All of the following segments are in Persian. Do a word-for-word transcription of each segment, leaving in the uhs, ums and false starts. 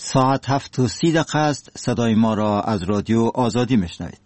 ساعت هفت و سی دقیقه است. صدای ما را از رادیو آزادی میشنوید.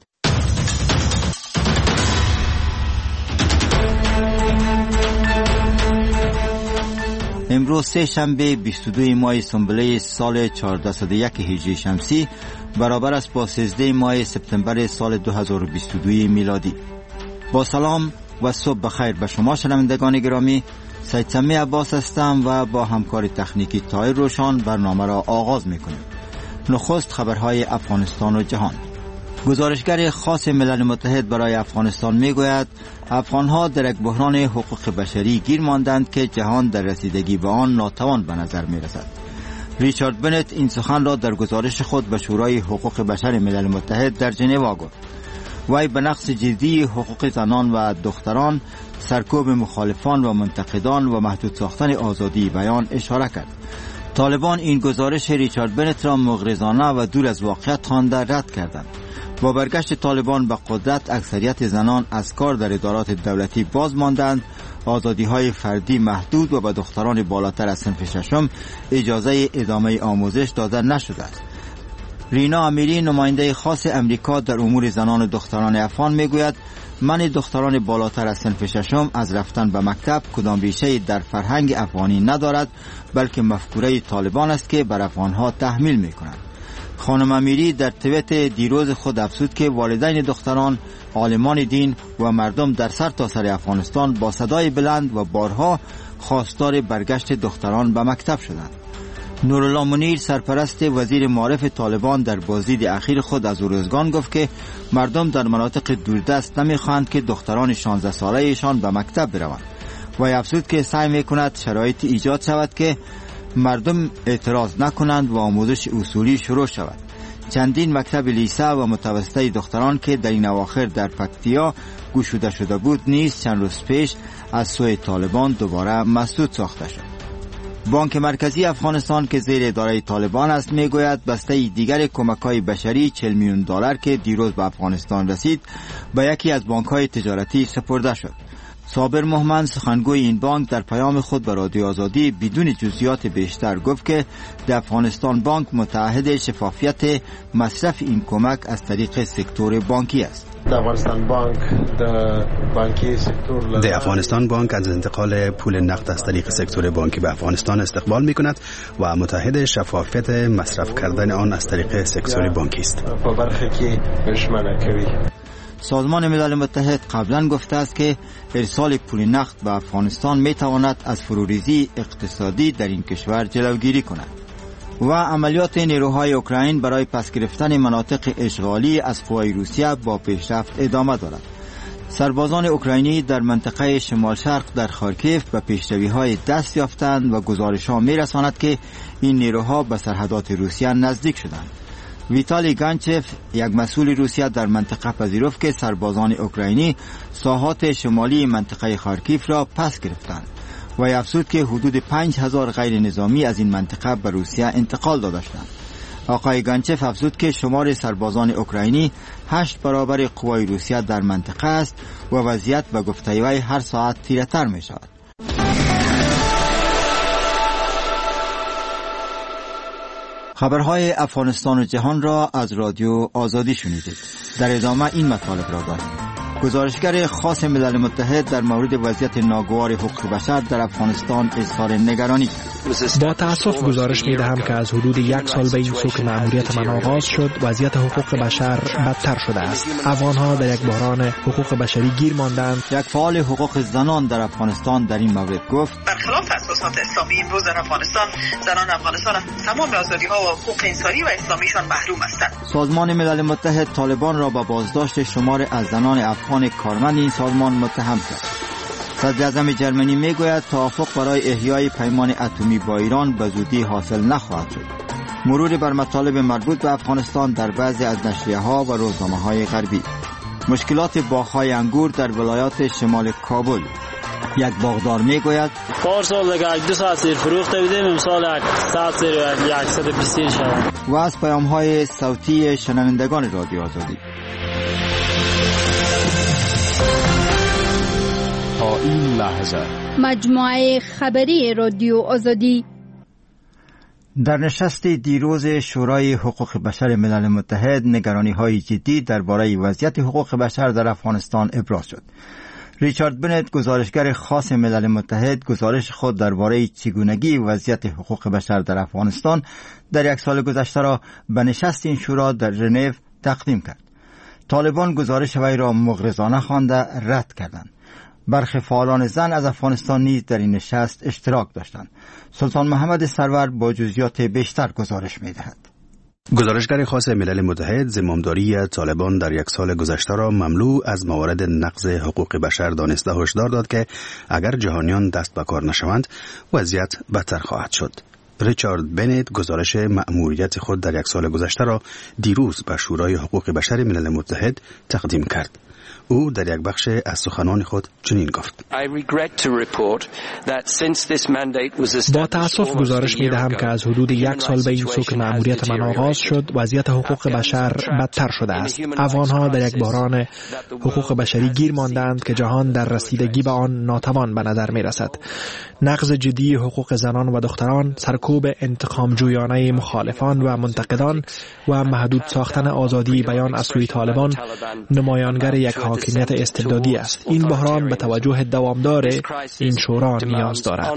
امروز سه شنبه بیست و دو ماه سنبله سال چهارصد و یک هجری شمسی برابر است با سیزده ماه سپتامبر سال دو هزار و بیست و دو میلادی. با سلام و صبح بخیر به شما شنوندگان گرامی. سید سمی عباس هستم و با همکار تکنیکی طاهر روشان برنامه را آغاز میکنیم. نخست خبرهای افغانستان و جهان. گزارشگر خاص ملل متحد برای افغانستان میگوید افغانها در یک بحران حقوق بشری گیر ماندند که جهان در رسیدگی به آن ناتوان به نظر میرسد. ریچارد بنت این سخن را در گزارش خود به شورای حقوق بشر ملل متحد در ژنو گفت. وی به نقص جدی حقوق زنان و دختران، سرکوب مخالفان و منتقدان و محدود ساختن آزادی بیان اشاره کرد. طالبان این گزارش ریچارد بنت را مغرضانه و دور از واقعیت خوانده رد کردند. با برگشت طالبان به قدرت اکثریت زنان از کار در ادارات دولتی باز ماندند، آزادی‌های فردی محدود و به دختران بالاتر از صنف ششم اجازه ادامه آموزش داده نشده است. رینا امیری نماینده خاص امریکا در امور زنان و دختران افغان میگوید منع دختران بالاتر از صنف ششم از رفتن به مکتب کدام ریشه در فرهنگ افغانی ندارد، بلکه مفکوره طالبان است که بر افغانها تحمیل میکنند. خانم امیری در توییت دیروز خود افزود که والدین دختران، عالمان دین و مردم در سر تا سر افغانستان با صدای بلند و بارها خواستار برگشت دختران به مکتب شدند. نورالله منیر سرپرست وزیر معارف طالبان در بازدید اخیر خود از اروزگان گفت که مردم در مناطق دوردست نمیخواهند که دختران شانزده ساله ایشان به مکتب بروند و افزود که سعی میکند شرایط ایجاد شود که مردم اعتراض نکنند و آموزش اصولی شروع شود. چندین مکتب لیسه و متوسطه دختران که در این اواخر در پکتیا گشوده شده بود نیز چند روز پیش از سوی طالبان دوباره مسدود ساخته شد. بانک مرکزی افغانستان که زیر اداره طالبان است میگوید بسته دیگر کمک‌های بشری چهل میلیون دلار که دیروز به افغانستان رسید به یکی از بانک‌های تجارتی سپرده شد. صابر محمد سخنگوی این بانک در پیام خود به رادیو آزادی بدون جزئیات بیشتر گفت که در افغانستان بانک متعهد شفافیت مصرف این کمک از طریق سکتور بانکی است. د افغانستان بانک د بانکی سکتور د افغانستان بانک از انتقال پول نقد از طریق سکتور بانکی به افغانستان استقبال می‌کند و متعهد شفافیت مصرف کردن آن از طریق سکتور بانکی است. په برخه کې ژمنه کوي. سازمان ملل متحد قبلا گفته است که ارسال پول نقد به افغانستان میتواند از فروریزی اقتصادی در این کشور جلوگیری کند. و عملیات نیروهای اوکراین برای پس گرفتن مناطق اشغالی از قوای روسیه با پیشرفت ادامه دارد. سربازان اوکراینی در منطقه شمال شرق در خارکیف به پیشروی‌های دست یافتند و گزارش‌ها می‌رساند که این نیروها به سرحدات روسیه نزدیک شدند. ویتالی گانچف یک مسئول روسیه در منطقه پذیرفت که سربازان اوکراینی ساحات شمالی منطقه خارکیف را پس گرفتند و افزود که حدود پنج هزار غیر نظامی از این منطقه به روسیه انتقال داده شدند. آقای گانچف افزود که شمار سربازان اوکراینی هشت برابر قوای روسیه در منطقه است و وضعیت به گفته وی هر ساعت تیره‌تر می شود. خبرهای افغانستان و جهان را از رادیو آزادی شنیدید. در ادامه این مطالب را داریم. گزارشگر خاص ملل متحد در مورد وضعیت ناگوار حقوق بشر در افغانستان اظهار نگرانی کرد. با تأسف گزارش می‌دهم که از حدود یک سال به این سو که مأموریت من آغاز شد وضعیت حقوق بشر بدتر شده است. افغان‌ها در یک بحران حقوق بشری گیر ماندند. یک فعال حقوق زنان در افغانستان در این مورد گفت برخلاف اساسات اسلامی امروز در افغانستان زنان افغانستان از تمام آزادی‌ها و حقوق انسانی و اسلامیشان محروم هستند. سازمان ملل متحد طالبان را به بازداشت شمار از زنان افغان کارمند این سازمان متهم کرد. صدر اعظم جرمنی میگوید توافق برای احیای پیمان اتمی با ایران به زودی حاصل نخواهد شد. مرور بر مطالب مربوط به افغانستان در بعضی از نشریه‌ها و روزنامه‌های غربی. مشکلات باغ‌های انگور در ولایات شمال کابل. یک باغدار میگوید پارسال دیگه دو ساعت سیر فروخته بودیم امسال یک ساعت سیر صد و بیست شد. و از پیام‌های صوتی شنوندگان رادیو آزادی. تا این لحظه مجموعه خبری رادیو آزادی. در نشست دیروز شورای حقوق بشر ملل متحد نگرانی‌های جدی درباره وضعیت حقوق بشر در افغانستان ابراز شد. ریچارد بنت، گزارشگر خاص ملل متحد، گزارش خود درباره چگونگی وضعیت حقوق بشر در افغانستان در یک سال گذشته را به نشست این شورا در ژنو تقدیم کرد. طالبان گزارش وی را مغرضانه خوانده رد کردند. برخی فعالان زن از افغانستان نیز در این نشست اشتراک داشتند. سلطان محمد سرور با جزئیات بیشتر گزارش می‌دهد. گزارشگر خاص ملل متحد زمامداری طالبان در یک سال گذشته را مملو از موارد نقض حقوق بشر دانسته هشدار داد که اگر جهانیان دست به کار نشوند وضعیت بدتر خواهد شد. ریچارد بنت گزارش مأموریت خود در یک سال گذشته را دیروز به شورای حقوق بشر ملل متحد تقدیم کرد. او در یک بخش از سخنان خود چنین گفت: با تأسف گزارش می دهم که از حدود یک سال به این سو که مأموریت من آغاز شد وضعیت حقوق بشر بدتر شده است. افغانها در یک بحران حقوق بشری گیر ماندند که جهان در رسیدگی به آن ناتوان به نظر می رسد. نقض جدی حقوق زنان و دختران، سرکوب انتقام جویانه مخالفان و منتقدان و محدود ساختن آزادی بیان از سوی طالبان نمایانگر یک حاکمیت استبدادی است. این بحران به توجه دوامدار این شورا نیاز دارد.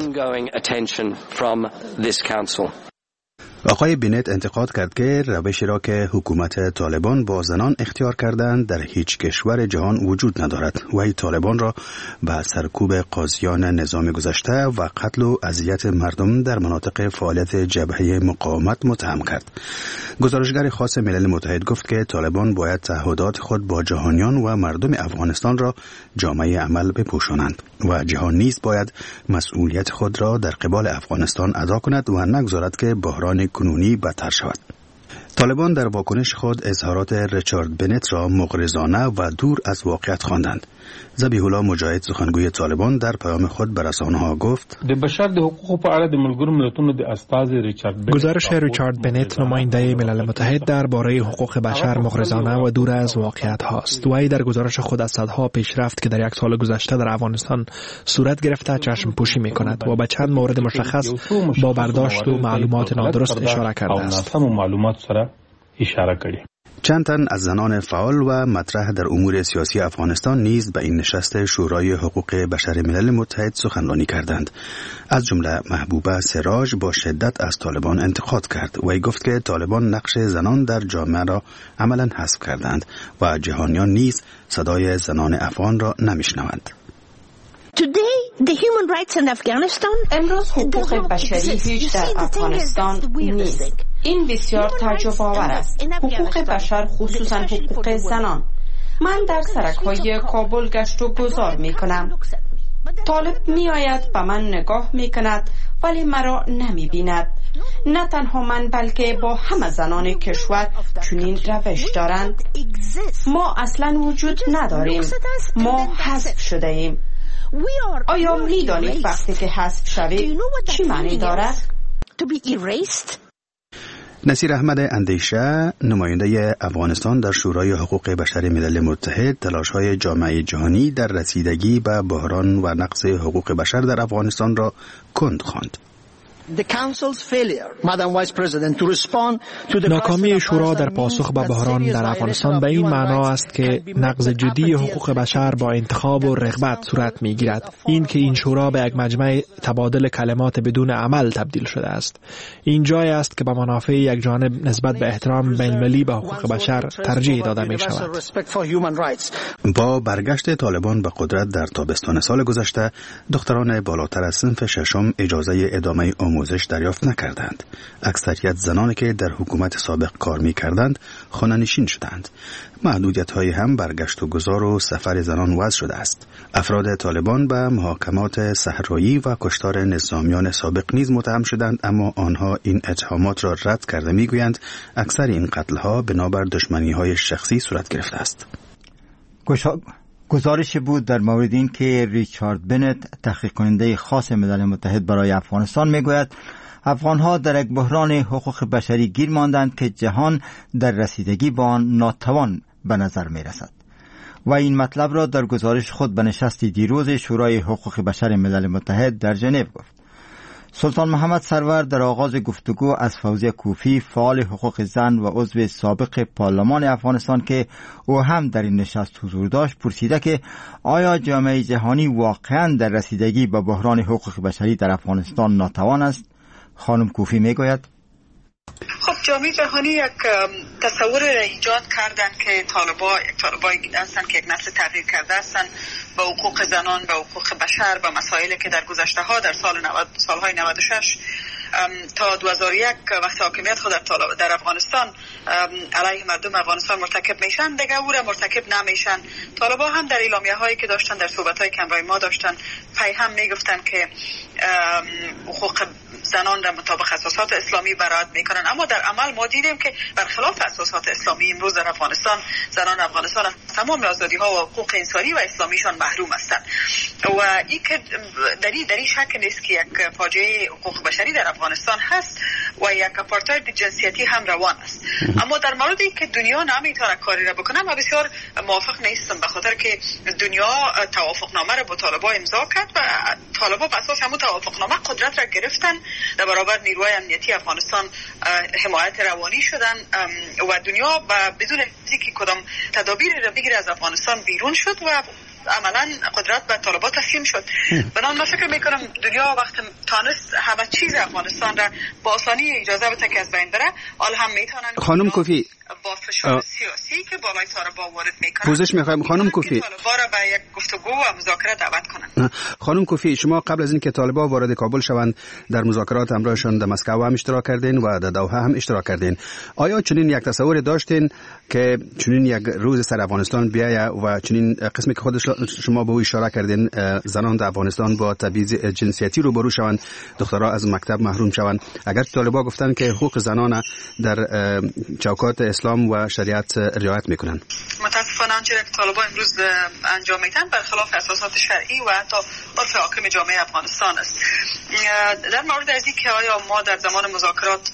آقای بنت انتقاد کرد که روشی را که حکومت طالبان با زنان اختیار کردند در هیچ کشور جهان وجود ندارد و ای طالبان را به سرکوب قاضیان نظام گذشته و قتل و اذیت مردم در مناطق فعالیت جبهه مقاومت متهم کرد. گزارشگر خاص ملل متحد گفت که طالبان باید تعهدات خود با جهانیان و مردم افغانستان را جامعه عمل بپوشانند و جهان نیز باید مسئولیت خود را در قبال افغانستان ادا کند و نگذارد که بحران کنونی بدتر شود. طالبان در واکنش خود اظهارات ریچارد بنت را مغرضانه و دور از واقعیت خواندند. ذبیح الله مجاهد، سخنگوی طالبان، در پیام خود به رسانه‌ها گفت: گزارش ریچارد بنت نماینده ملل متحد درباره حقوق بشر مغرضانه و دور از واقعیت هاست. وی در گزارش خود از صدها پیشرفت که در یک سال گذشته در افغانستان صورت گرفته چشم پوشی می کند و به چند مورد مشخص با برداشت و معلومات نادرست اشاره کرده است. چند تن از زنان فعال و مطرح در امور سیاسی افغانستان نیز به این نشست شورای حقوق بشر ملل متحد سخنرانی کردند. از جمله محبوبه سراج با شدت از طالبان انتقاد کرد و گفت که طالبان نقش زنان در جامعه را عملاً حذف کردند و جهانیان نیز صدای زنان افغان را نمیشنوند. امروز حقوق بشری هیچ در افغانستان نیست. این بسیار تعجب آور است. حقوق بشر، خصوصا حقوق زنان. من در سرک‌های کابل گشت و گذار می کنم. طالب می آید به من نگاه می کند ولی مرا نمی بیند. نه تنها من بلکه با همه زنان کشور چنین روش دارند. ما اصلا وجود نداریم. ما حذف شده ایم. آیا می دانید وقتی که حذف شوید چی معنی دارد؟ نصیر احمد اندیشه، نماینده افغانستان در شورای حقوق بشر ملل متحد، تلاش‌های جامعه جهانی در رسیدگی به بحران و نقض حقوق بشر در افغانستان را کند خواند. ناکامی شورا در پاسخ به بحران در افغانستان به این معنا است که نقض جدی حقوق بشر با انتخاب و رغبت صورت می‌گیرد. این که این شورا به یک مجمع تبادل کلمات بدون عمل تبدیل شده است. این جای است که به منافع یک جانب نسبت به احترام بین‌المللی به حقوق بشر ترجیح داده می‌شود. با برگشت طالبان به قدرت در تابستان سال گذشته، دختران بالاتر از صنف ششم اجازه ادامه آموزش دریافت نکردند. اکثریت زنانی که در حکومت سابق کار می‌کردند خانه‌نشین شدند. محدودیت‌های هم برگشت و گذار و سفر زنان وضع شده است. افراد طالبان به محاکمات صحرایی و کشتار نظامیان سابق نیز متهم شدند، اما آنها این اتهامات را رد کرده می‌گویند اکثر این قتل‌ها بنابر دشمنی‌های شخصی صورت گرفته است. گزارش بود در مورد این که ریچارد بنت، تحقیق کننده خاص ملل متحد برای افغانستان، میگوید افغانها در یک بحران حقوق بشری گیر ماندند که جهان در رسیدگی با آن ناتوان به نظر می رسد و این مطلب را در گزارش خود به نشست دیروز شورای حقوق بشر ملل متحد در ژنو گفت. سلطان محمد سرور در آغاز گفتگو از فوزیه کوفی، فعال حقوق زن و عضو سابق پارلمان افغانستان که او هم در این نشست حضور داشت، پرسیده که آیا جامعه جهانی واقعا در رسیدگی به بحران حقوق بشری در افغانستان ناتوان است؟ خانم کوفی میگوید خب جامعه جهانی یک تصور ایجاد کردن که طالبا یک طالبایی هستن که یک نسل تغییر کرده هستن به حقوق زنان، به حقوق بشر، به مسائلی که در گذشته ها در سال نود سالهای نود و شش تا دو هزار و یک وقت حاکمیت خود در, در افغانستان علیه مردم افغانستان مرتکب میشن، دیگه او را مرتکب نمیشن. طالبا هم در اعلامیه هایی که داشتن، در صحبت های کنوای ما داشتن، پی هم میگفتن که حقوق زنان را مطابق اساسات اسلامی برآورد میکنن، اما در عمل ما دیدیم که برخلاف اساسات اسلامی امروز در افغانستان زنان افغانستان از تمام آزادی ها و حقوق انسانی و اسلامیشان محروم هستند و این که در این شک نیست که یک فاجعه حقوق بشری در افغانستان هست و یک آپارتاید جنسیتی هم روان است. اما در موردی که دنیا نمیتونه کاری را بکنه، من بسیار موافق نیستم، به خاطر که دنیا توافقنامه را با طالبا امضا کرد و طالبا بر اساس همون توافقنامه قدرت را گرفتن، در برابر نیروهای امنیتی افغانستان حمایت روانی شدن و دنیا بدون اینکه کدام تدابیر را بگیره از افغانستان بیرون شد و عملا قدرت به طالبان تسلیم شد. بنابراین من فکر میکنم دنیا وقت تانست همه چیز افغانستان را با آسانی اجازه بده که از بین بره، حالا هم میتونن خانم کوفی با فشار سیاسی که بالای طالبان وارد میکنن پوزش میخوایم خانم کوفی طالبان را به یک گفتگو و مذاکره دعوت کنن. خانم کوفی، شما قبل از اینکه طالبان وارد کابل شوند در مذاکرات همراهشان در مسکو هم اشتراک کردین و در دوحه هم اشتراک کردین. آیا چنین یک تصور داشتین که چنین یک روز سر افغانستان بیاید و چنین قسمی که خودش شما به او اشاره کردین زنان در افغانستان با تبعیض جنسیتی روبرو شوند، دخترها از مکتب محروم شوند، اگر طالبان گفتن که حقوق زنان در چوکات اسلام و شریعت رعایت میکنن؟ متاسفانه آنچه که طالبان امروز انجام میدن برخلاف اساسات شرعی و حتی عرف حاکم جامعه افغانستان است. در مورد از اینکه آیا ما در زمان مذاکرات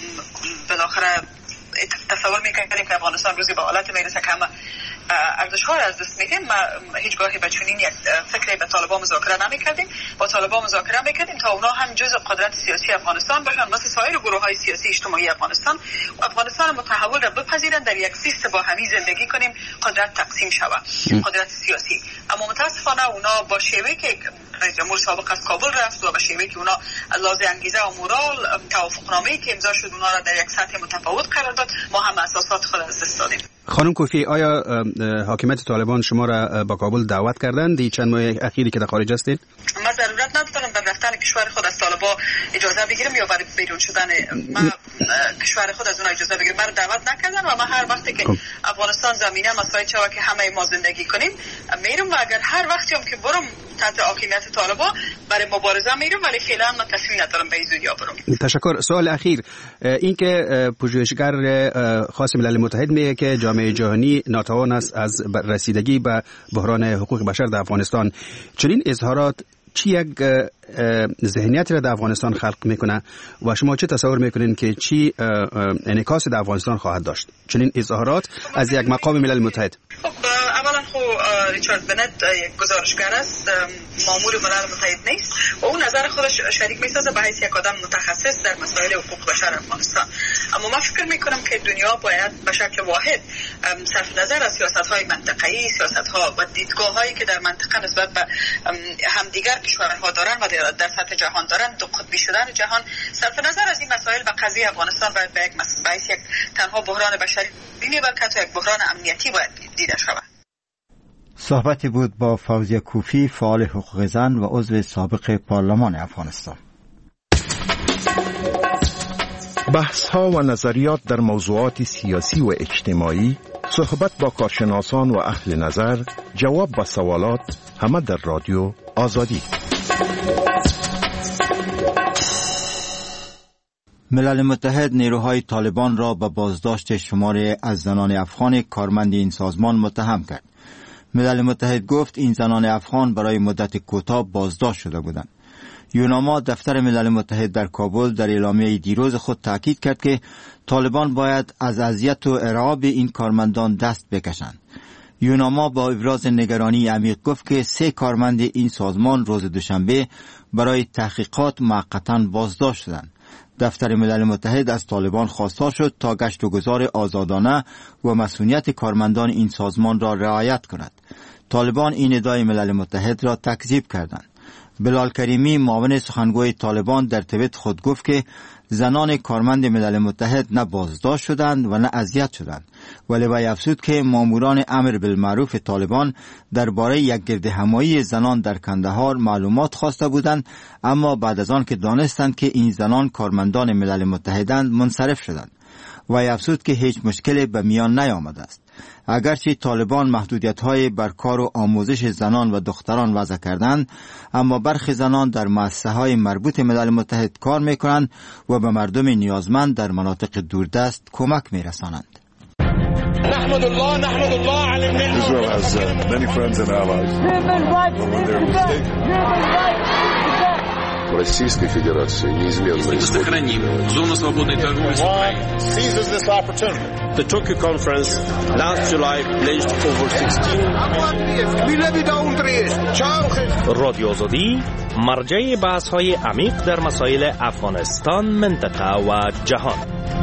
بالاخره تصور میکنیم که افغانستان روزی به حالت میرسه که همه ارزش‌ها را از دست میدیم، ما هیچگاهی به چنین یک فکری به طالبان مذاکره نمیکردیم. با طالبان مذاکره میکردیم تا اونا هم جزء قدرت سیاسی افغانستان باشن، مثل سایر گروه‌های سیاسی اجتماعی افغانستان، و افغانستان متحول را بپذیرن، در یک سیستم با همی زندگی کنیم، قدرت تقسیم شود، قدرت سیاسی. اما متاسفانه اونا با شیوهی که رئیس جمهور سابق از کابل رفت و با شیوهی که اونا لازم انگیزه و مورال توافقنامه‌ای که امضا شد اونا را در یک سطح متفاوت قرار داد، ما هم اساسات خود از دست دادیم. خانم کوفی، آیا حاکمیت طالبان شما را با کابل دعوت کردند دی چند ماه اخیری که در خارج هستید؟ ما ضرورت ندارم در رفتن کشور خود از طالبان اجازه بگیرم یا برای بیرون شدن ما کشور خود از اون اجازه بگیرم. من دعوت نکردن و ما هر وقتی که افغانستان زمینه مساعد شود که همه ما زندگی کنیم میرم، و اگر هر وقتی هم که برم تحت حاکمیت طالبان برای مبارزه میرم، ولی فعلا من تصمیم ندارم به این زودی برم. تشکر. سوال اخیر، این که پژوهشگر خاص ملل متحد میگه که جامعه جهانی ناتوان است از رسیدگی به بحران حقوق بشر در افغانستان، چنین اظهارات چی یک ذهنیتی را در افغانستان خلق میکنه و شما چه تصور میکنین که چی انعکاس در افغانستان خواهد داشت چنین اظهارات از یک مقام ملل متحد؟ خب اولا خو ریچارد بنت یک گزارشگر است، مامور ملل متحد نیست و اون نظر خودش شریک میسازه به حیث یک آدم متخصص در مسائل حقوق بشر افغانستان. اما من فکر میکنم که دنیا باید به شکل واحد صرف نظر از سیاست‌های منطقه‌ای، سیاست‌ها و دیدگاه‌هایی که در منطقه نسبت به همدیگر کشورها دارن و در سطح جهان دارن، دو قطبی شدن جهان، صرف نظر از این مسائل و قضیه افغانستان باید به یک مسئله یک تنها بحران بشری ببینه، بلکه حتی یک بحران امنیتی باید دیده شود. صحبتی بود با فوزیه کوفی، فعال حقوق زن و عضو سابق پارلمان افغانستان. بحث ها و نظریات در موضوعات سیاسی و اجتماعی، صحبت با کارشناسان و اهل نظر، جواب به سوالات، همه در رادیو آزادی. ملل متحد نیروهای طالبان را به بازداشت شماری از زنان افغان کارمند این سازمان متهم کرد. ملل متحد گفت این زنان افغان برای مدت کوتاه بازداشت شده بودند. یوناما دفتر ملل متحد در کابل در اعلامیه دیروز خود تاکید کرد که طالبان باید از اذیت و ارعاب این کارمندان دست بکشند. یوناما با ابراز نگرانی عمیق گفت که سه کارمند این سازمان روز دوشنبه برای تحقیقات موقتا بازداشت شدند. دفتر ملل متحد از طالبان خواستار شد تا گشت و گذار آزادانه و مسئولیت کارمندان این سازمان را رعایت کند. طالبان این ادعای ملل متحد را تکذیب کردند. بلال کریمی معاون سخنگوی طالبان در توییت خود گفت که زنان کارمند ملل متحد نه بازداشت شدند و نه اذیت شدند، ولی وی افزود که ماموران امر بالمعروف طالبان درباره یک گردهمایی زنان در کندهار معلومات خواسته بودند، اما بعد از آن که دانستند که این زنان کارمندان ملل متحدند منصرف شدند. وی افزود که هیچ مشکلی به میان نیامده است. اگرچه طالبان محدودیت‌های بر کار و آموزش زنان و دختران وضع کردند، اما برخی زنان در مؤسسه‌های مربوط ملل متحد کار می‌کنند و به مردم نیازمند در مناطق دوردست کمک می‌رسانند. نحمد الله نحمد الله علی Israel has uh, many friends and allies. В Российской Федерации неизменно сохраним зону свободной торговли с Украиной. The Tokyo conference last July pledged over sixteen رادیو آزادی مرجع بحث‌های عمیق در مسائل افغانستان، منطقه و جهان.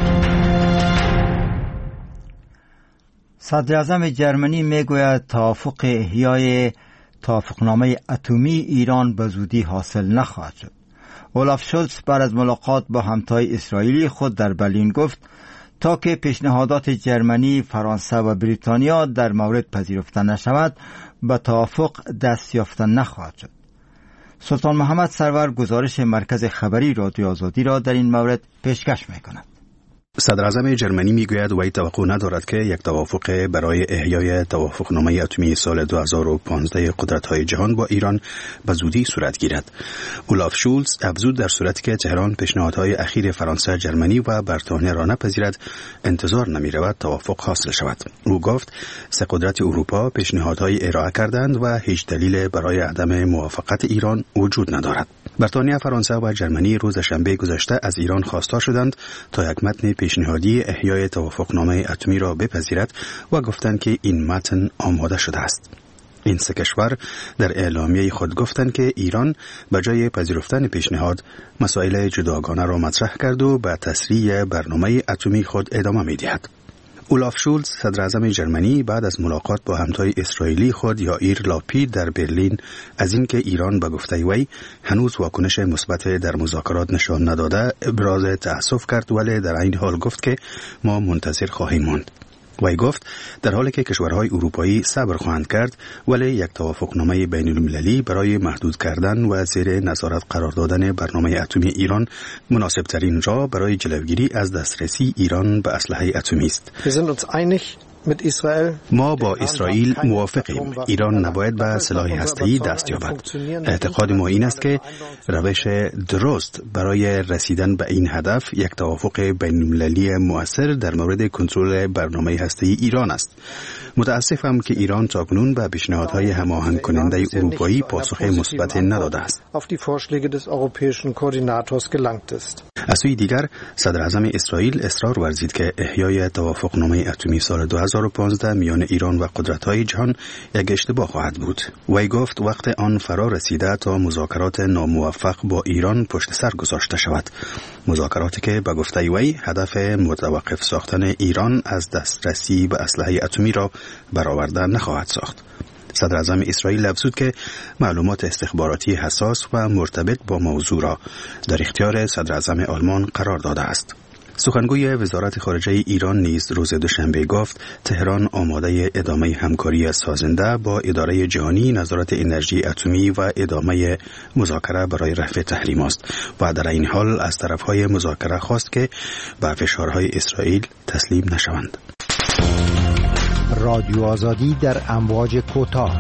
صدر اعظم جرمنی میگوید توافق احیای توافقنامه اتمی ایران به زودی حاصل نخواهد شد. اولاف شولز بعد از ملاقات با همتای اسرائیلی خود در برلین گفت تا که پیشنهادات جرمنی، فرانسه و بریتانیا در مورد پذیرفته نشود به توافق دست یافتن نخواهد شد. سلطان محمد سرور گزارش مرکز خبری رادیو آزادی را در این مورد پیشکش می‌کند. صدر اعظم جرمنی میگوید وی توقع ندارد که یک توافق برای احیای توافقنامه اتمی سال دو هزار و پانزده قدرت‌های جهان با ایران به زودی صورت گیرد. اولاف شولز افزود در صورتی که تهران پیشنهادهای اخیر فرانسه، جرمنی و بریتانیا را نپذیرد، انتظار نمی‌رود توافق حاصل شود. او گفت سه قدرت اروپا پیشنهادهای ارائه کردند و هیچ دلیل برای عدم موافقت ایران وجود ندارد. بریتانیا، فرانسه و جرمنی روز شنبه گذشته از ایران خواستار شدند تا یک متن پیشنهادی احیای توافقنامه اتمی را بپذیرد و گفتند که این متن آماده شده است. این سه کشور در اعلامیه خود گفتند که ایران به جای پذیرفتن پیشنهاد مسائل جداگانه را مطرح کرد و به تسریع برنامه اتمی خود ادامه می‌دهد. اولاف شولز صدر اعظم جرمنی بعد از ملاقات با همتای اسرائیلی خود یائیر لاپید در برلین از اینکه ایران به گفته وی هنوز واکنش مثبت در مذاکرات نشان نداده ابراز تأسف کرد، ولی در این حال گفت که ما منتظر خواهیم ماند. وی گفت در حالی که کشورهای اروپایی صبر خواهند کرد، ولی یک توافقنامه بین المللی برای محدود کردن و زیر نظارت قرار دادن برنامه اتمی ایران مناسب ترین راه برای جلوگیری از دسترسی ایران به اسلحه اتمی است. ما با اسرائیل موافقیم. ایران نباید به سلاح هسته‌ای دست یابد. اعتقاد ما این است که روش درست برای رسیدن به این هدف یک توافق بین‌المللی مؤثر در مورد کنترل برنامه هسته‌ای ایران است. متاسفم که ایران تاکنون به پیشنهادهای هماهنگ کننده اروپایی پاسخ مثبت نداده است. از سوی دیگر صدر اعظم اسرائیل اصرار ورزید که احیای توافقنامه اتمی سال دو هزار و پانزده میان ایران و قدرت‌های جهان یک اشتباه خواهد بود. وی گفت وقت آن فرا رسیده تا مذاکرات ناموفق با ایران پشت سر گذاشته شود. مذاکراتی که به گفته وی هدف متوقف ساختن ایران از دسترسی به اسلحه اتمی را برآورده نخواهد ساخت. صدر اعظم اسرائیل افزود که معلومات استخباراتی حساس و مرتبط با موضوع را در اختیار صدر اعظم آلمان قرار داده است. سخنگوی وزارت خارجه ایران نیز روز دوشنبه گفت تهران آماده ادامه همکاری سازنده با اداره جهانی نظارت انرژی اتمی و ادامه مذاکره برای رفع تحریم است و در این حال از طرفهای مذاکره خواست که به فشارهای اسرائیل تسلیم نشوند. رادیو آزادی در امواج کوتاه.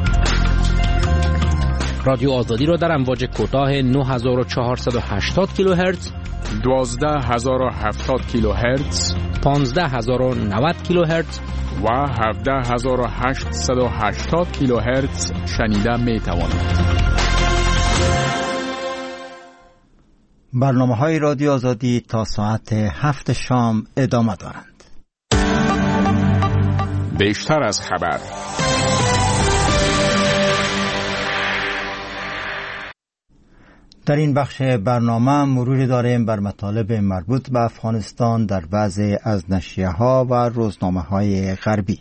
رادیو آزادی را در امواج کوتاه نه هزار و چهارصد و هشتاد کیلوهرتز، دوازده هزار و هفتاد کیلوهرتز، پانزده هزار و نود کیلوهرتز و هفده هزار و هشتصد و هشتاد کیلوهرتز شنیده می توانید. برنامه های رادیو آزادی تا ساعت هفت شام ادامه دارند. بیشتر از خبر. در این بخش برنامه مروری داریم بر مطالب مربوط به افغانستان در بعضی از نشریه‌ها و روزنامه‌های غربی.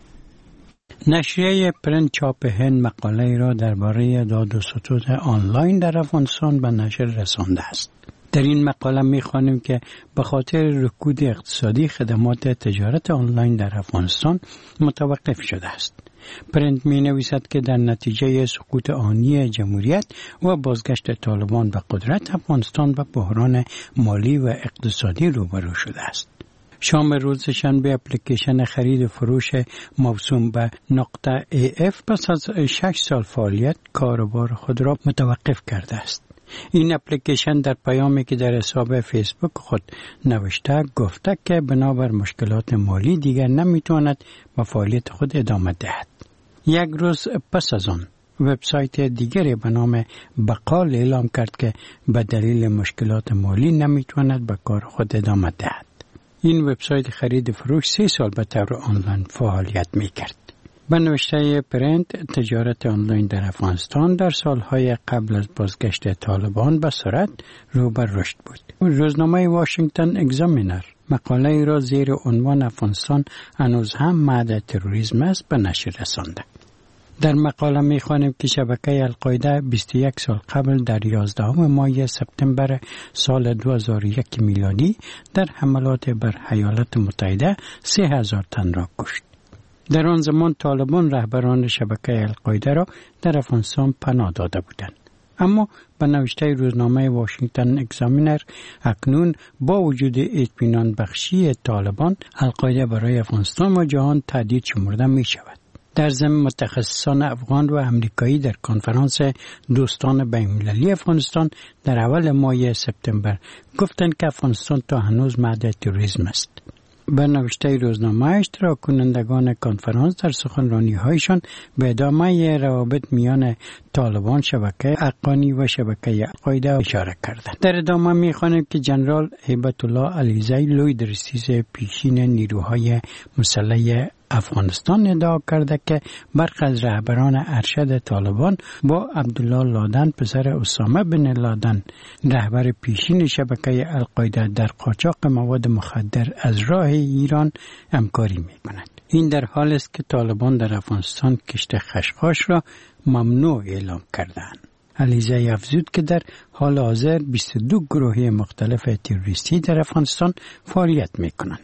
نشریه پرنت چاپ هند مقاله را درباره داد و ستد آنلاین در افغانستان به نشر رسانده است. در این مقاله می‌خوانیم که به خاطر رکود اقتصادی خدمات تجارت آنلاین در افغانستان متوقف شده است. پرنت می نویسد که در نتیجه سقوط آنی جمهوریت و بازگشت طالبان به قدرت، افغانستان به بحران مالی و اقتصادی روبرو شده است. شام روز شنبه اپلیکیشن خرید و فروش موسوم به نقطه ای اف پس از شش سال فعالیت کاروبار خود را متوقف کرده است. این اپلیکیشن در پیامی که در حساب فیسبوک خود نوشته گفته که بنابر مشکلات مالی دیگر نمیتواند به فعالیت خود ادامه دهد. یک روز پس از آن وبسایت دیگری به نام بقال اعلام کرد که به دلیل مشکلات مالی نمیتواند به کار خود ادامه دهد. این وبسایت خرید و فروش سه سال به طور آنلاین فعالیت میکرد. به نوشته پرنت، تجارت آنلاین در افغانستان در سالهای قبل از بازگشت طالبان به سرعت رو به رشد بود. روزنامه واشنگتن اگزامینر مقاله را زیر عنوان افغانستان هنوز هم معد تروریسم است به نشر رسانده. در مقاله می‌خوانیم که شبکه القاعده بیست و یک سال قبل در یازدهم ماه سپتامبر سال دو هزار و یک میلادی در حملات بر ایالات متحده سه هزار تن را کشت. در آن زمان طالبان رهبران شبکه القاعده را در افغانستان پناه داده بودند. اما به نوشته روزنامه واشنگتن اگزامینر اکنون با وجود اطمینان بخشی طالبان، القاعده برای افغانستان و جهان تهدید شمرده می شود. در ضمن متخصصان افغان و امریکایی در کنفرانس دوستان بین‌المللی افغانستان در اول ماه سپتامبر گفتند که افغانستان تا هنوز معد تروریسم است. به نوشته روزنامه اشتراک کنندگان کنفرانس در سخنرانی‌هایشان به ادامه روابط میان طالبان، شبکه حقانی و شبکه القاعده اشاره کردند. در ادامه می‌خوانیم که جنرال هیبت الله علیزی لوی رئیس پیشین نیروهای مسلح افغانستان ادعا کرده که برخی از رهبران ارشد طالبان با عبدالله لادن پسر اسامه بن لادن رهبر پیشین شبکه القاعده در قاچاق مواد مخدر از راه ایران همکاری می‌کنند. این در حالی است که طالبان در افغانستان کشت خشخاش را ممنوع اعلام کردند. علیزی افزود که در حال حاضر بیست و دو گروه مختلف تروریستی در افغانستان فعالیت می‌کنند.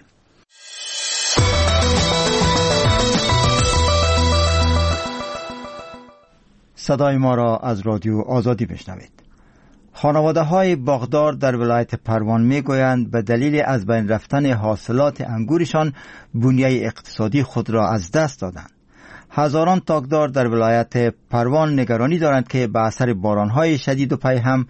صدای ما را از رادیو آزادی بشنوید. خانواده های باغدار در ولایت پروان می گویند به دلیل از بین رفتن حاصلات انگورشان بنیه اقتصادی خود را از دست دادند. هزاران تاکدار در ولایت پروان نگرانی دارند که به اثر بارانهای شدید و پیهم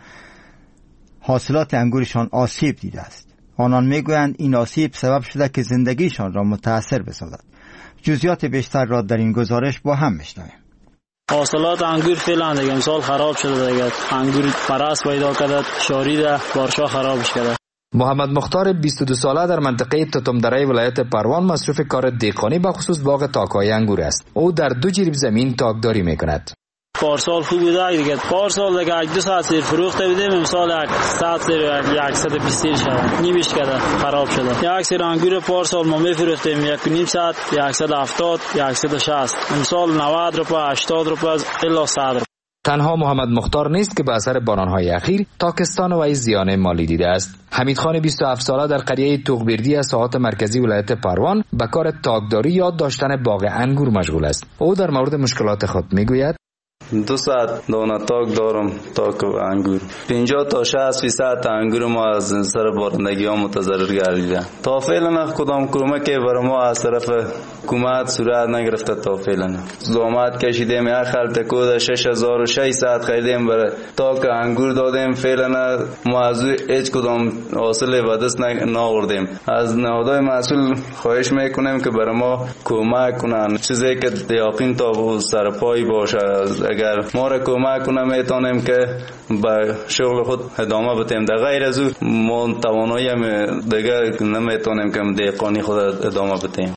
حاصلات انگورشان آسیب دیده است. آنان می گویند این آسیب سبب شده که زندگیشان را متاثر بسازد. جزئیات بیشتر را در این گزارش با هم میشنویم. حاصلات انگور فعلا دیگه امسال خراب شده دیگه. انگور پرست پیدا کرده، شاریده، بارشا خرابش کرده. محمد مختار بیست و دو ساله در منطقه توتمدره ولایت پروان مصروف کار دهقانی به خصوص باغ تاک‌های انگور است. او در دو جریب زمین تاکداری می‌کند. پارسال خوب بوده دیگه. پارسال دیگه یک دو ساعت سیر فروخته بودیم، امسال یک ساعت سیر یک صد و بیست شده. نیمش کرده، خراب شده. یک سیر انگور پارسال ما می‌فروختیم یک و نیم ساعت صد و هفتاد، صد و شصت. امسال نود روپیه، هشتاد روپیه الی صد. تنها محمد مختار نیست که به اثر بارانهای اخیر تاکستان و زیان مالی دیده است. حمید خان بیست و هفت ساله در قریه توغبردی از ساحات مرکزی ولایت پروان به کار تاکداری یا داشتن باغ انگور مشغول است. او در مورد مشکلات خود میگوید: دو ساعت دانه تاک دارم، تاک و انگور. پنجاه تا شصت فیصد انگور ما از سر بارندگی ها متضرر گردیده. تا فعلا کدام کمکی برای ما از طرف حکومت صورت نگرفته. تا فعلا زحمت کشیدیم، یک خلط کود شش هزار و ششصد خریدیم برای تاک انگور دادیم. فعلا ما از هیچ کدام حاصل به دست نآوردیم. از نهادهای مسئول خواهش میکنیم که برای ما کمک کنن، چیزی که یقین تا سر پای باشه. اگر ما را کمک کنه میتونیم که به شغل خود ادامه بدیم. در غیر از او ما توانایی دیگه نمیتونیم که دهقانی خود ادامه بدیم.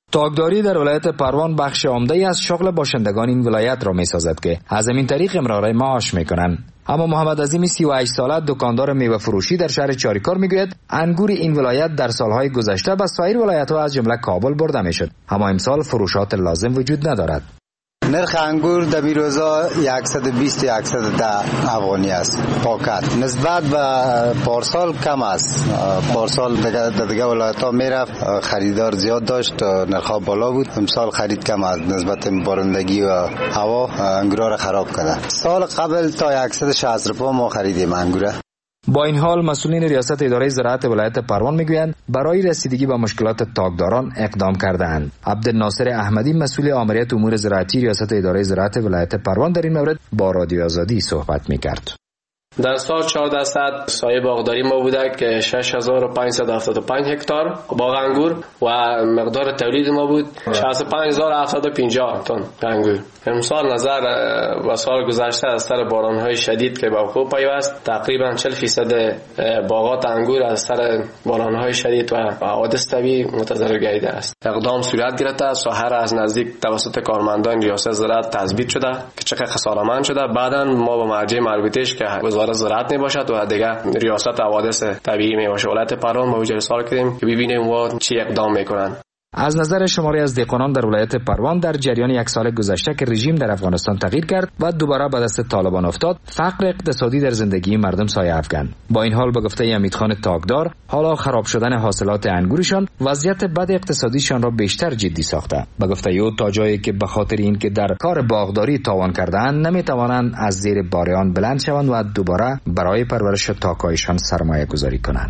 تاگداری در ولایت پروان بخش عمده‌ای از شغل باشندگان این ولایت را می‌سازد که از همین طریق امرار معاش می‌کنند. اما محمد عظیم سی و هشت ساله دکاندار میوه فروشی در شهر چاریکار میگوید انگور این ولایت در سالهای گذشته به سایر ولایت‌ها از جمله کابل برده میشد، اما امسال فروشات لازم وجود ندارد. نرخ انگور در بیروزا صد و بیست تا صد و ده افغانی است پاکت، نسبت به پارسال کم است. پارسال در دیگه ولایت ها میرفت، خریدار زیاد داشت، نرخ بالا بود. امسال خرید کم است نسبت بارندگی و هوا انگورا را خراب کرده. سال قبل تا صد و شصت روپا ما خریدیم انگوره. با این حال مسئولین ریاست اداره زراعت ولایت پروان میگویند برای رسیدگی به مشکلات تاگداران اقدام کرده‌اند. عبدالناصر احمدی مسئول آمریت امور زراعتی ریاست اداره زراعت ولایت پروان در این مورد با رادیو آزادی صحبت میکرد. در سال چهارصد سایه باغداری ما بوده که شش هزار و پانصد و هفتاد و پنج هکتار باغ انگور و مقدار تولید ما بود شصت و پنج هزار و هفتصد و پنجاه تن انگور. امسال نظر و سال گذشته از سر باران‌های شدید که به وقوع پیوست تقریبا چهل فیصد باغات انگور از سر باران‌های شدید و حوادث طبیعی متضرر گردیده است. اقدام صورت گرفته، ساحه را از نزدیک توسط کارمندان ریاست زراعت تثبیت شده که چقدر خسارتمند شده. بعداً ما با مرجع مربوطه‌اش که وزارت زراعت می باشد و دیگه ریاست حوادث طبیعی می باشه ولایت پروان ما وجه سال کردیم که ببینیم و چی اقدام میکنن. از نظر شماری از دهقانان در ولایت پروان در جریان یک سال گذشته که رژیم در افغانستان تغییر کرد و دوباره به دست طالبان افتاد، فقر اقتصادی در زندگی مردم سایه افکند. با این حال به گفته امیدخان تاگدار، حالا خراب شدن حاصلات انگورشان وضعیت بد اقتصادیشان را بیشتر جدی ساخته. به گفته او تا جایی که به خاطر اینکه در کار باغداری تاوان کرده‌اند نمیتوانند از زیر بار آن بلند شوند و دوباره برای پرورش تاک‌هایشان سرمایه گذاری کنند.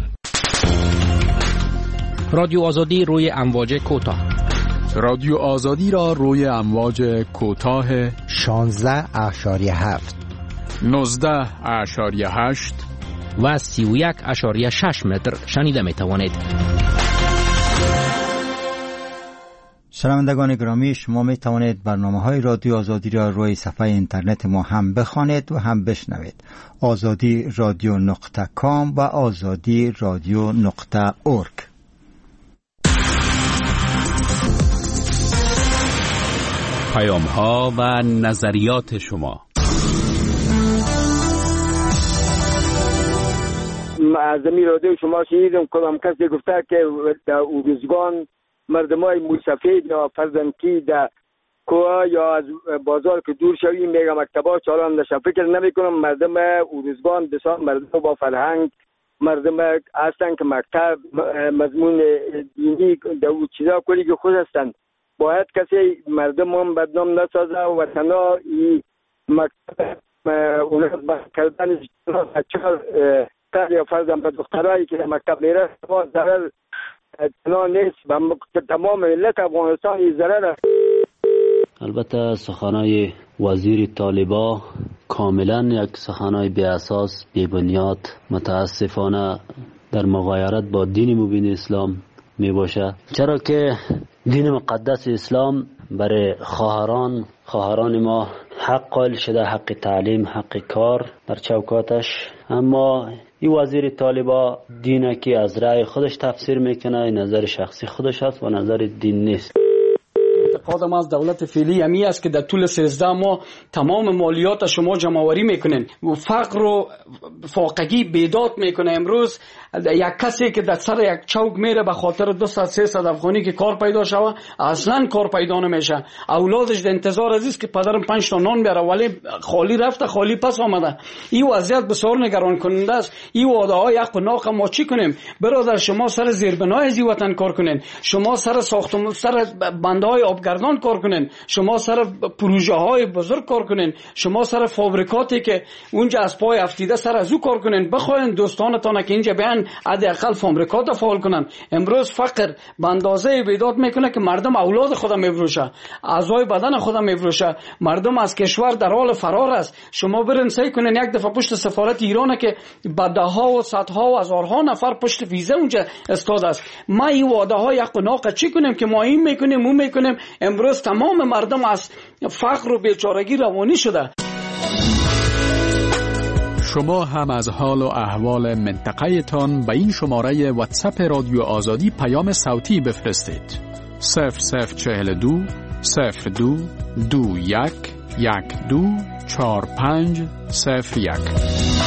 رادیو آزادی روی امواج کوتاه. رادیو آزادی را روی امواج کوتاه شانزده اشاری هفت، نوزده اشاری هشت و سی و یک اشاری شش متر شنیده می توانید. شنوندگان گرامی، شما می توانید برنامه های رادیو آزادی را روی صفحه اینترنت ما هم بخوانید و هم بشنوید. آزادی رادیو نقطه کام و آزادی رادیو نقطه اورگ. پیام ها و نظریات شما. از این رادیو شما شنیدم کدام کسی گفته که در اوروزگان مردمای موسفید یا فرزنکی در کوه یا از بازار که دور شوی میگه مکتبا چالان نشه. فکر نمی کنم مردم اوروزگان بسیار مردم با فرهنگ مردم هستن که مکتب مضمون دینی در او چیزا کلی که خود هستن. باید کسی مردم هم بدنام نسازه و تنها ای مکتب اونها کردن بچه تر یا فرزن به دخترهایی که مکتب میره ضرر تنها نیست و تمام ملت افغانستان ای ضرر است. البته سخنای وزیر طالبا کاملا یک سخنای بی اساس بی بنیاد متاسفانه در مغایرت با دین مبین اسلام می باشه، چرا که دین مقدس اسلام برای خواهران خواهران ما حق قائل شده، حق تعلیم، حق کار در چوکاتش. اما این وزیر طالبا دینه که از رأی خودش تفسیر میکنه، نظر شخصی خودش هست و نظر دین نیست. اعتقادم از دولت فعلی همی است که در طول سیزده ماه تمام مالیات شما جمع‌آوری میکنن و فقر و فاقگی بیداد میکنه. امروز یک کسی که در سر یک چوک میره به خاطر دویست سیصد افغانی که کار پیدا شوه اصلا کار پیدا نمیشه. اولادش در انتظار است که پدرم پنج تا نان بیاره ولی خالی رفته خالی پس آمده. این وضعیت بسیار نگران کننده است. این وعده های حق و ناق ما چی کنیم؟ برادر شما سر زیربنای از وطن کار کنین، شما سر ساختمان سر بندهای آبگردان کار کنین، شما سر پروژه های بزرگ کار کنین، شما سر فابریکاتی که اونجا از پای افتیده سر از او کار کنین. بخواین دوستانتان که اینجا بیان حداقل فابریکات فعال کنن. امروز فقر به اندازه بیداد میکنه که مردم اولاد خودم میفروشه، اعضای بدن خودم میفروشه، مردم از کشور در حال فرار است. شما برین سعی کنین یک دفعه پشت سفارت ایران که بدها و صدها و هزارها نفر پشت ویزه اونجا استاد است. ما این وعده های حق و ناق چی کنیم که ما این میکنیم اون میکنیم؟ امروز تمام مردم از فقر و بیچارگی روانی شده. شما هم از حال و احوال منطقه تان به این شماره واتساپ رادیو آزادی پیام صوتی بفرستید. صفر صفر چهل دو صفر دو دو یک یک دو چهار پنج صفر یک.